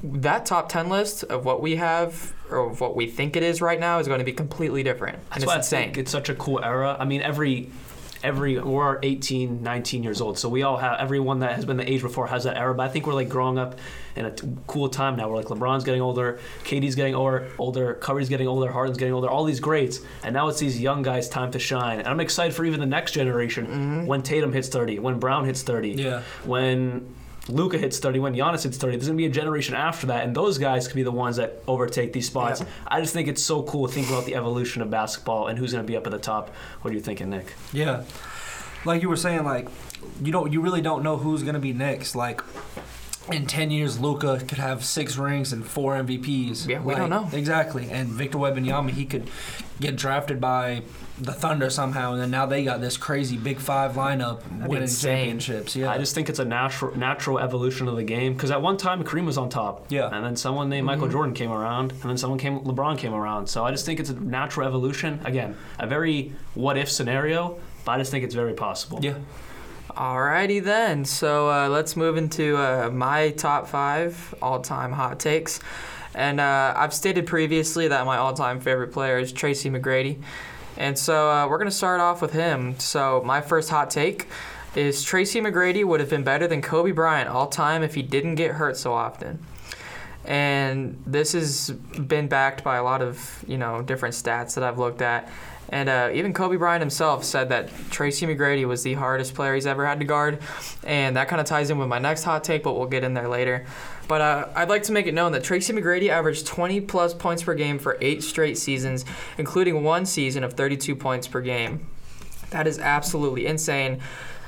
that top 10 list of what we have or of what we think it is right now is going to be completely different. And That's why it's I insane. think it's such a cool era. I mean, we're 18, 19 years old, so we all have, everyone that has been the age before has that era, but I think we're like growing up in a cool time now where like LeBron's getting older, KD's getting older, Curry's getting older, Harden's getting older, all these greats, and now it's these young guys' time to shine. And I'm excited for even the next generation when Tatum hits 30, when Brown hits 30, when Luka hits 30, when Giannis hits 30. There's going to be a generation after that, and those guys could be the ones that overtake these spots. Yeah. I just think it's so cool thinking about the evolution of basketball and who's going to be up at the top. What are you thinking, Nick? Yeah. Like you were saying, like, you really don't know who's going to be next. Like, in 10 years, Luka could have 6 rings and 4 MVPs. Yeah, we don't know. Exactly. And Victor Wembanyama, he could get drafted by the Thunder somehow, and then now they got this crazy Big Five lineup winning insane. championships. Yeah, I just think it's a natural evolution of the game because at one time Kareem was on top, and then someone named Michael Jordan came around, and then LeBron came around. So I just think it's a natural evolution. Again, a very what-if scenario, but I just think it's very possible. Yeah. Alrighty then. So let's move into my top 5 all-time hot takes. And I've stated previously that my all-time favorite player is Tracy McGrady. And so we're going to start off with him. So my first hot take is Tracy McGrady would have been better than Kobe Bryant all-time if he didn't get hurt so often. And this has been backed by a lot of, different stats that I've looked at. And even Kobe Bryant himself said that Tracy McGrady was the hardest player he's ever had to guard. And that kind of ties in with my next hot take, but we'll get in there later. But I'd like to make it known that Tracy McGrady averaged 20-plus points per game for 8 straight seasons, including one season of 32 points per game. That is absolutely insane.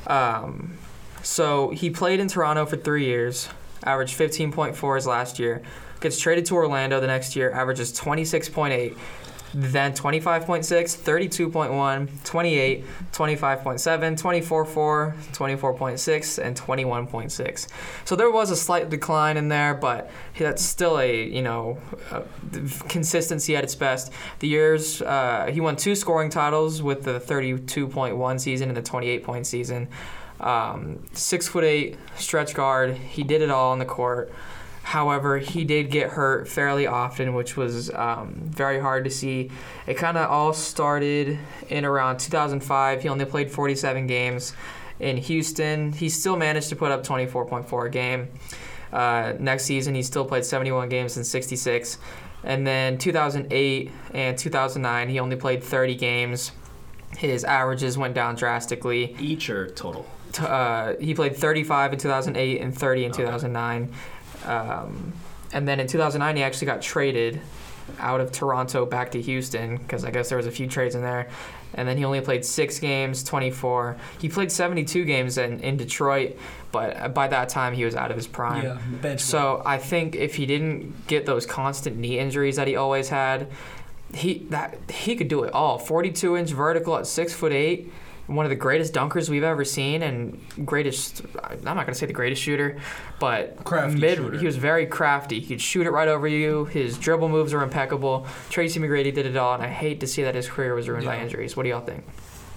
So he played in Toronto for 3 years, averaged 15.4 last year, gets traded to Orlando the next year, averages 26.8. Then 25.6, 32.1, 28, 25.7, 24.4, 24.6, and 21.6. So there was a slight decline in there, but that's still a consistency at its best. The years he won 2 scoring titles with the 32.1 season and the 28-point season. 6'8" stretch guard. He did it all on the court. However, he did get hurt fairly often, which was very hard to see. It kind of all started in around 2005. He only played 47 games in Houston. He still managed to put up 24.4 a game. Next season, he still played 71 games in 66. And then 2008 and 2009, he only played 30 games. His averages went down drastically. Each or total? He played 35 in 2008 and 30 in 2009. And then in 2009, he actually got traded out of Toronto back to Houston because I guess there was a few trades in there. And then he only played 6 games, 24. He played 72 games in Detroit, but by that time he was out of his prime. Yeah, bench. So I think if he didn't get those constant knee injuries that he always had, he could do it all. 42-inch vertical at 6'8". One of the greatest dunkers we've ever seen, and greatest, I'm not going to say the greatest shooter, but shooter. He was very crafty. He could shoot it right over you. His dribble moves are impeccable. Tracy McGrady did it all, and I hate to see that his career was ruined by injuries. What do y'all think?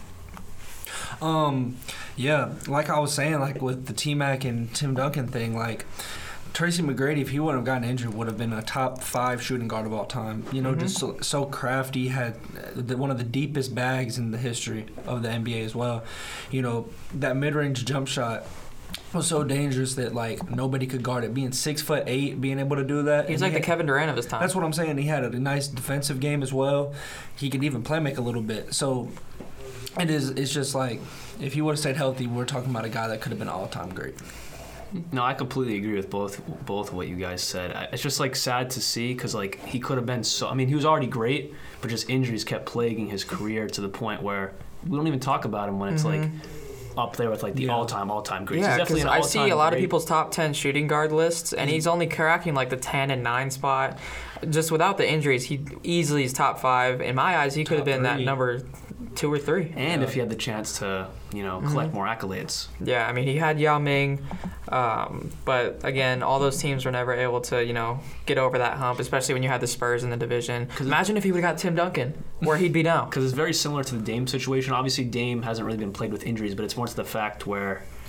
Yeah, like I was saying, like with the T-Mac and Tim Duncan thing, like Tracy McGrady, if he wouldn't have gotten injured, would have been a top 5 shooting guard of all time. Just so crafty, had one of the deepest bags in the history of the NBA as well. That mid-range jump shot was so dangerous that like nobody could guard it. Being 6'8", being able to do that. He's like the Kevin Durant of his time. That's what I'm saying. He had a nice defensive game as well. He could even play make a little bit. So it's just like if he would have stayed healthy, we're talking about a guy that could have been all-time great. No, I completely agree with both of what you guys said. It's just like sad to see because like he could have been so. I mean, he was already great, but just injuries kept plaguing his career to the point where we don't even talk about him when it's like up there with like the all-time greats. Yeah, because I see a lot of people's top 10 shooting guard lists, and he's only cracking like the 10 and 9 spot. Just without the injuries, he easily is top 5. In my eyes, he could have been that number 2 or 3. And if he had the chance to, collect more accolades. Yeah, I mean, he had Yao Ming, but again, all those teams were never able to, get over that hump, especially when you had the Spurs in the division. Imagine if he would have got Tim Duncan, where he'd be now. Because it's very similar to the Dame situation. Obviously, Dame hasn't really been plagued with injuries, but it's more to the fact where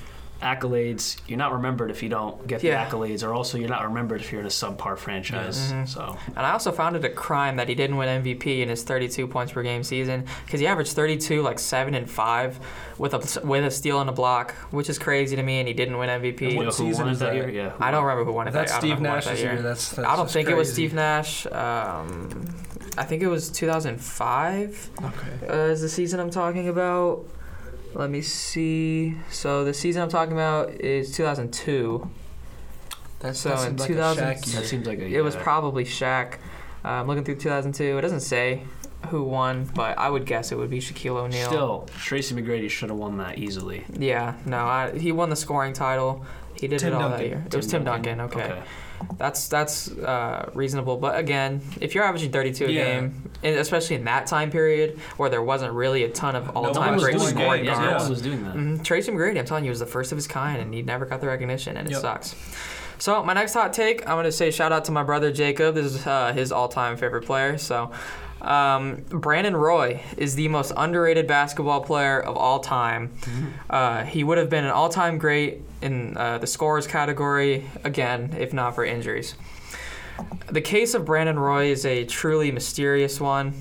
accolades, you're not remembered if you don't get the accolades, or also you're not remembered if you're in a subpar franchise. So, and I also found it a crime that he didn't win MVP in his 32 points per game season, because he averaged 32, like 7 and 5 with a steal and a block, which is crazy to me, and he didn't win MVP. What season is that year? Yeah, I don't remember who won it. That's Steve Nash's year. That's I don't think crazy. It was Steve Nash. I think it was 2005. Okay. Is the season I'm talking about. Let me see. So the season I'm talking about is 2002. That in seems like 2000, a Shaq year. That seems like it was probably Shaq. I'm looking through 2002. It doesn't say who won, but I would guess it would be Shaquille O'Neal. Still, Tracy McGrady should have won that easily. Yeah, no, he won the scoring title. He did Tim it all Duncan. that year. It was Tim Duncan. Okay. That's reasonable. But again, if you're averaging 32 a game, and especially in that time period where there wasn't really a ton of all-time great scoring guards. No one was doing that. Tracy McGrady, I'm telling you, was the first of his kind, and he never got the recognition, and it sucks. So my next hot take, I'm going to say shout out to my brother Jacob. This is his all-time favorite player. So Brandon Roy is the most underrated basketball player of all time. He would have been an all-time great in the scorers category, again, if not for injuries. The case of Brandon Roy is a truly mysterious one.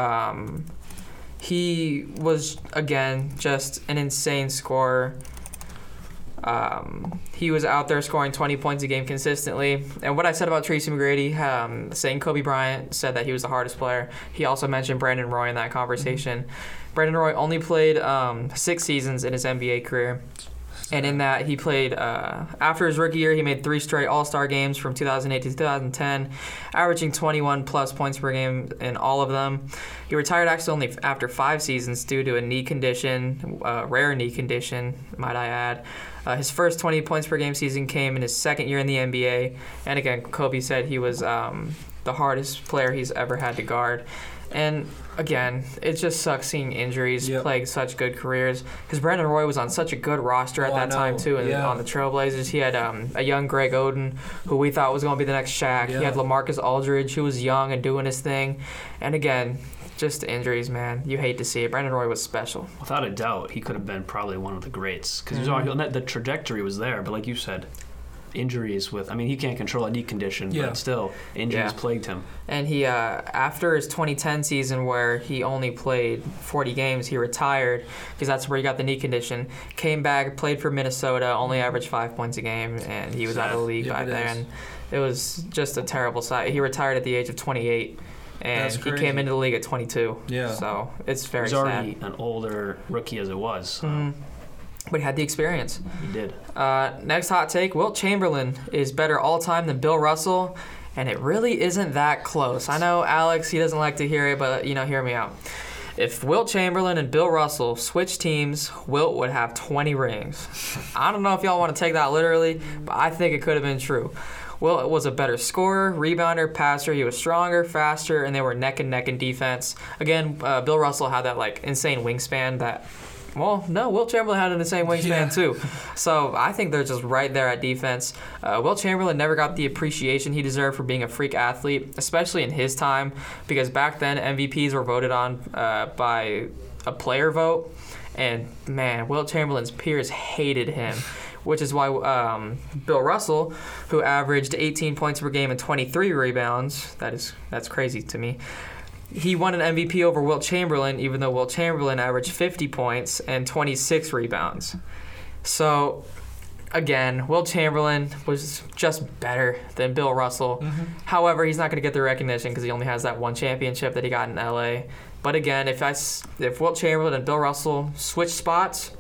He was, again, just an insane scorer. He was out there scoring 20 points a game consistently. And what I said about Tracy McGrady, saying Kobe Bryant said that he was the hardest player, he also mentioned Brandon Roy in that conversation. Brandon Roy only played 6 seasons in his NBA career. And in that, he played, after his rookie year, he made 3 straight All-Star games from 2008 to 2010, averaging 21-plus points per game in all of them. He retired actually only after 5 seasons due to a knee condition, rare knee condition, might I add. His first 20 points per game season came in his second year in the NBA. And again, Kobe said he was the hardest player he's ever had to guard. And again, it just sucks seeing injuries plague such good careers, because Brandon Roy was on such a good roster at that time too, and on the Trailblazers. He had a young Greg Oden, who we thought was going to be the next Shaq. He had LaMarcus Aldridge, who was young and doing his thing. And again, just injuries, man. You hate to see it. Brandon Roy was special. Without a doubt, he could have been probably one of the greats, because the trajectory was there. But like you said, injuries he can't control a knee condition, but still, injuries plagued him. And he, after his 2010 season where he only played 40 games, he retired because that's where he got the knee condition. Came back, played for Minnesota, only averaged 5 points a game, and he was out of the league back then. It was just a terrible sight. He retired at the age of 28. And he came into the league at 22. Yeah. So it's very sad. He was already an older rookie as it was. So. But he had the experience. He did. Next hot take, Wilt Chamberlain is better all-time than Bill Russell, and it really isn't that close. I know Alex, he doesn't like to hear it, but, hear me out. If Wilt Chamberlain and Bill Russell switched teams, Wilt would have 20 rings. I don't know if y'all want to take that literally, but I think it could have been true. Wilt was a better scorer, rebounder, passer. He was stronger, faster, and they were neck and neck in defense. Again, Bill Russell had that insane wingspan that... Well, no, Wilt Chamberlain had an insane wingspan too. So I think they're just right there at defense. Wilt Chamberlain never got the appreciation he deserved for being a freak athlete, especially in his time, because back then MVPs were voted on by a player vote. And, man, Wilt Chamberlain's peers hated him, which is why Bill Russell, who averaged 18 points per game and 23 rebounds, that's crazy to me, he won an MVP over Wilt Chamberlain, even though Wilt Chamberlain averaged 50 points and 26 rebounds. So, again, Wilt Chamberlain was just better than Bill Russell. However, he's not going to get the recognition because he only has that one championship that he got in LA. But again, if Wilt Chamberlain and Bill Russell switch spots,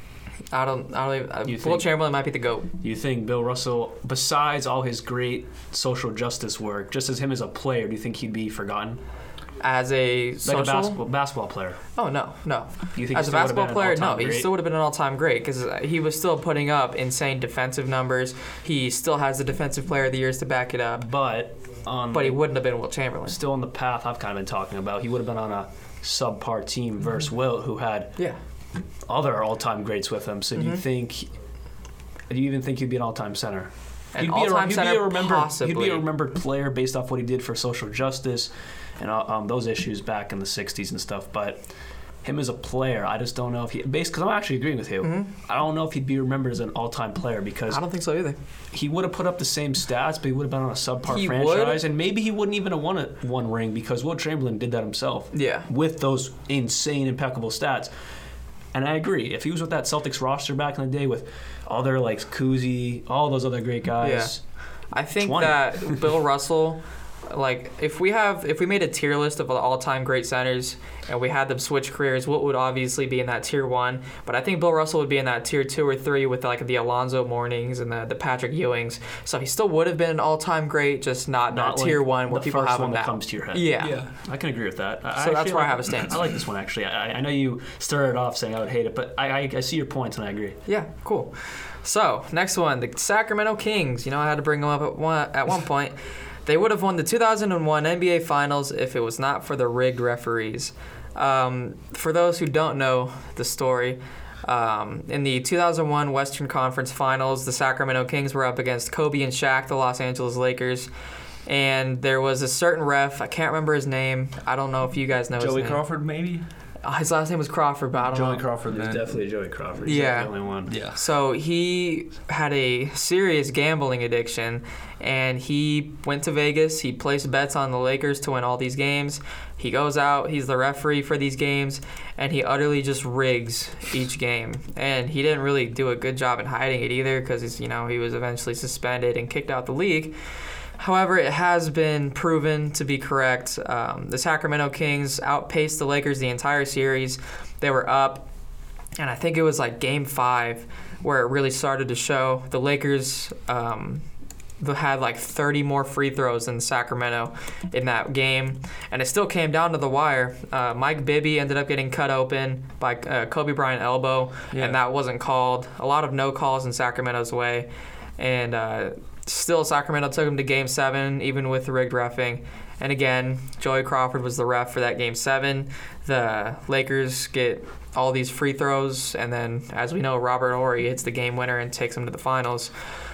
Wilt Chamberlain might be the GOAT. You think Bill Russell, besides all his great social justice work, just as him as a player, do you think he'd be forgotten? As a basketball player. Oh, no. You think as a basketball player, no. He still would have been an all-time great because he was still putting up insane defensive numbers. He still has the defensive player of the years to back it up. But he wouldn't have been Wilt Chamberlain. Still on the path I've kind of been talking about. He would have been on a subpar team versus Wilt, who had other all-time greats with him. So do you even think he'd be an all-time center? He'd be a remembered player based off what he did for social justice and those issues back in the 60s and stuff. But him as a player, I just don't know if because I'm actually agreeing with you. Mm-hmm. I don't know if he'd be remembered as an all-time player because I don't think so either. he would have put up the same stats, but he would have been on a subpar He franchise, would. and maybe he wouldn't even have won one ring because Will Chamberlain did that himself. Yeah. With those insane, impeccable stats. And I agree. If he was with that Celtics roster back in the day with all their like Kuzi, all those other great guys, I think 20. that Bill Russell, like if we made a tier list of the all-time great centers and we had them switch careers, Wilt would obviously be in that tier 1, but I think Bill Russell would be in that tier 2 or 3 with like the Alonzo Mournings and the Patrick Ewings. So he still would have been an all-time great, just not not tier like 1 where the people first have one him that now. comes to your head. Yeah. I can agree with that. So that's where I have a stance. I like this one actually. I know you started off saying I would hate it, but I see your points and I agree. Yeah, cool. So next one, the Sacramento Kings. I had to bring them up at one point. They would have won the 2001 NBA Finals if it was not for the rigged referees. For those who don't know the story, in the 2001 Western Conference Finals, the Sacramento Kings were up against Kobe and Shaq, the Los Angeles Lakers. And there was a certain ref, I can't remember his name. I don't know if you guys know his name. Joey Crawford, maybe? His last name was Crawford, but I don't know. Joey Crawford, There's then. definitely Joey Crawford. He's Yeah. the only one. Yeah. So he had a serious gambling addiction, and he went to Vegas. He placed bets on the Lakers to win all these games. He goes out, he's the referee for these games, and he utterly just rigs each game. And he didn't really do a good job in hiding it either because, he was eventually suspended and kicked out the league. However, it has been proven to be correct. The Sacramento Kings outpaced the Lakers the entire series. They were up, and I think it was like Game 5 where it really started to show. The Lakers had like 30 more free throws than Sacramento in that game, and it still came down to the wire. Mike Bibby ended up getting cut open by Kobe Bryant elbow, and that wasn't called. A lot of no calls in Sacramento's way, and still, Sacramento took him to Game 7, even with the rigged reffing. And again, Joey Crawford was the ref for that Game 7. The Lakers get all these free throws, and then, as we know, Robert Horry hits the game winner and takes them to the finals.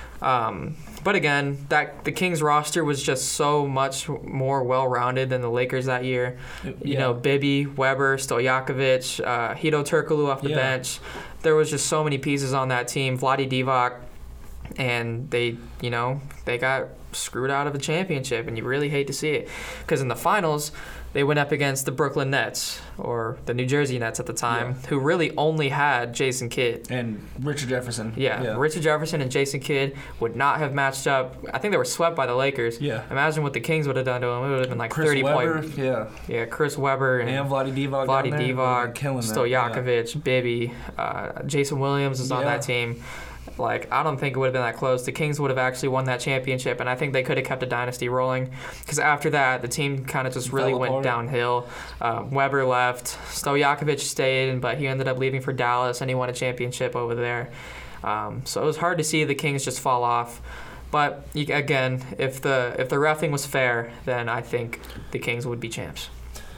But again, the Kings roster was just so much more well-rounded than the Lakers that year. Bibby, Weber, Stojakovic, Hedo Turkoglu off the bench. There was just so many pieces on that team. Vlade Divac. And they got screwed out of a championship, and you really hate to see it. Because in the finals, they went up against the Brooklyn Nets, or the New Jersey Nets at the time, who really only had Jason Kidd. And Richard Jefferson. Yeah, Richard Jefferson and Jason Kidd would not have matched up. I think they were swept by the Lakers. Yeah. Imagine what the Kings would have done to them. It would have been like Chris 30 Webber, points. Yeah, Chris Webber and Vlade Divac. Vlade down there. Divac, Killing that. Stojakovic, Bibby, Jason Williams is on that team. I don't think it would have been that close. The Kings would have actually won that championship, and I think they could have kept a dynasty rolling. Because after that, the team kind of just really went downhill. Weber left. Stojakovic stayed, but he ended up leaving for Dallas, and he won a championship over there. So it was hard to see the Kings just fall off. But again, if the reffing was fair, then I think the Kings would be champs.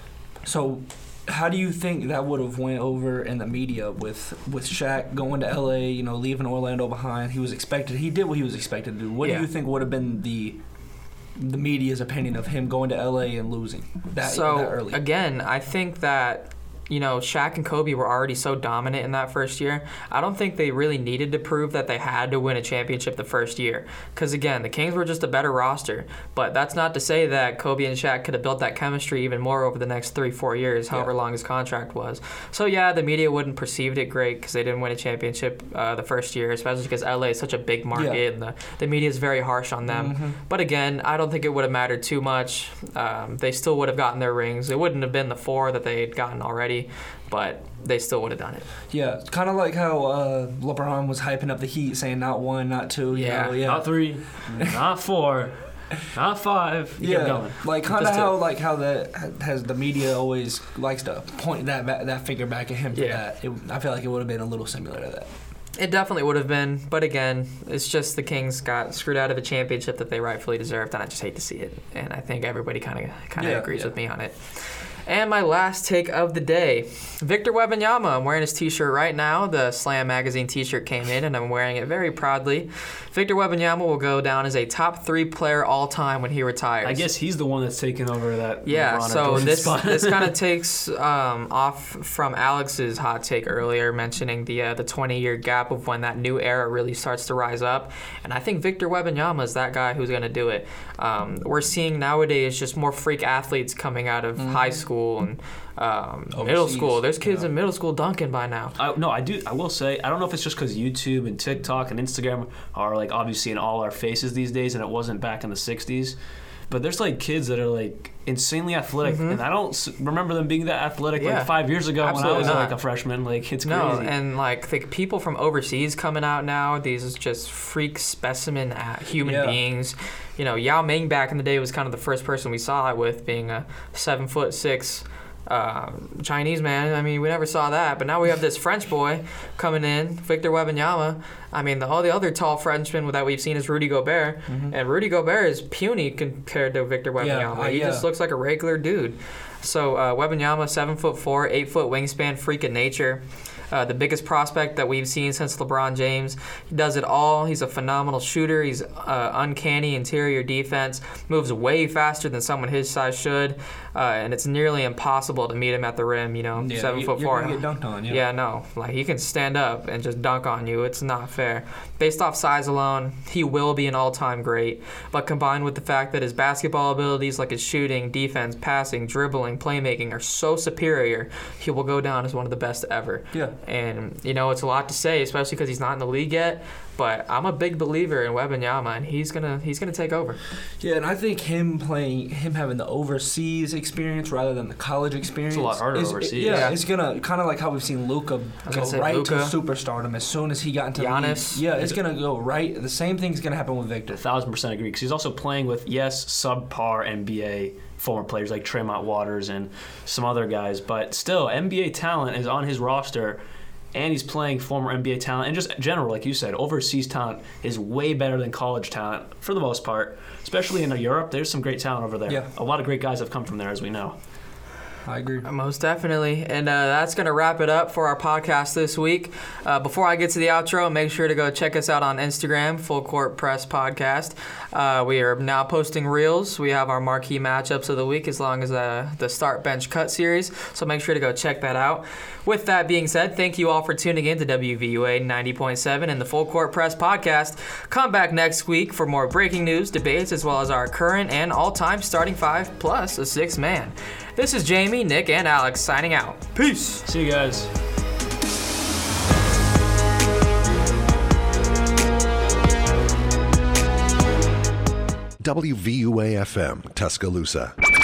So, how do you think that would have went over in the media with Shaq going to LA, leaving Orlando behind? He did what he was expected to do. What do you think would have been the media's opinion of him going to LA and losing that early? Again, I think that Shaq and Kobe were already so dominant in that first year. I don't think they really needed to prove that they had to win a championship the first year. Because, again, the Kings were just a better roster. But that's not to say that Kobe and Shaq could have built that chemistry even more over the next 3-4 years, however long his contract was. So, the media wouldn't perceive it great because they didn't win a championship the first year, especially because LA is such a big market and the media is very harsh on them. Mm-hmm. But, again, I don't think it would have mattered too much. They still would have gotten their rings. It wouldn't have been the 4 that they had gotten already, but they still would have done it. Yeah, kind of like how LeBron was hyping up the Heat, saying not 1, not 2. Not 3, not 4, not 5. You kept going. Like kind of how that has the media always likes to point that finger back at him for that. I feel like it would have been a little similar to that. It definitely would have been, but again, it's just the Kings got screwed out of a championship that they rightfully deserved, and I just hate to see it. And I think everybody kind of agrees with me on it. And my last take of the day, Victor Wembanyama. I'm wearing his t-shirt right now. The Slam Magazine t-shirt came in, and I'm wearing it very proudly. Victor Wembanyama will go down as a top 3 player all time when he retires. I guess he's the one that's taken over that. Yeah, LeBron so or this spot. kind of takes off from Alex's hot take earlier, mentioning the 20-year gap of when that new era really starts to rise up. And I think Victor Wembanyama is that guy who's going to do it. We're seeing nowadays just more freak athletes coming out of high school and middle school. There's kids in middle school dunking by now. I will say, I don't know if it's just because YouTube and TikTok and Instagram are like obviously in all our faces these days, and it wasn't back in the 60s. But there's like kids that are like insanely athletic, and I don't remember them being that athletic like 5 years ago when I was like a freshman. Like it's crazy. No, and like the people from overseas coming out now, these just freak specimen human beings. You know, Yao Ming back in the day was kind of the first person we saw it with, being a 7'6" Chinese man. I mean, we never saw that, but now we have this French boy coming in, Victor Wembanyama. I mean, all the other tall Frenchmen that we've seen is Rudy Gobert, and Rudy Gobert is puny compared to Victor Wembanyama. He just looks like a regular dude. So Wembanyama, 7'4", 8-foot wingspan, freak of nature. The biggest prospect that we've seen since LeBron James. He does it all. He's a phenomenal shooter. He's uncanny interior defense. Moves way faster than someone his size should. And it's nearly impossible to meet him at the rim, 7'4". You're gonna get dunked on, Yeah, no. Like, he can stand up and just dunk on you. It's not fair. Based off size alone, he will be an all-time great. But combined with the fact that his basketball abilities, like his shooting, defense, passing, dribbling, playmaking, are so superior, he will go down as one of the best ever. Yeah. And, it's a lot to say, especially because he's not in the league yet. But I'm a big believer in Wembanyama, and he's gonna take over. Yeah, and I think him having the overseas experience rather than the college experience. It's a lot harder overseas. It's gonna kind of like how we've seen Luka go right to superstardom as soon as he got into Giannis. the league. Yeah, it's gonna go right. The same thing's gonna happen with Victor. 1,000% agree, because he's also playing with subpar NBA former players like Tremont Waters and some other guys, but still NBA talent is on his roster. And he's playing former NBA talent. And just general, like you said, overseas talent is way better than college talent for the most part. Especially in Europe, there's some great talent over there. Yeah. A lot of great guys have come from there, as we know. I agree. Most definitely. And that's going to wrap it up for our podcast this week. Before I get to the outro, make sure to go check us out on Instagram, Full Court Press Podcast. We are now posting reels. We have our marquee matchups of the week as long as the Start Bench Cut series. So make sure to go check that out. With that being said, thank you all for tuning in to WVUA 90.7 and the Full Court Press Podcast. Come back next week for more breaking news, debates, as well as our current and all-time starting 5 plus a 6th man. This is Jamie, Nick, and Alex signing out. Peace. See you guys. WVUA-FM, Tuscaloosa.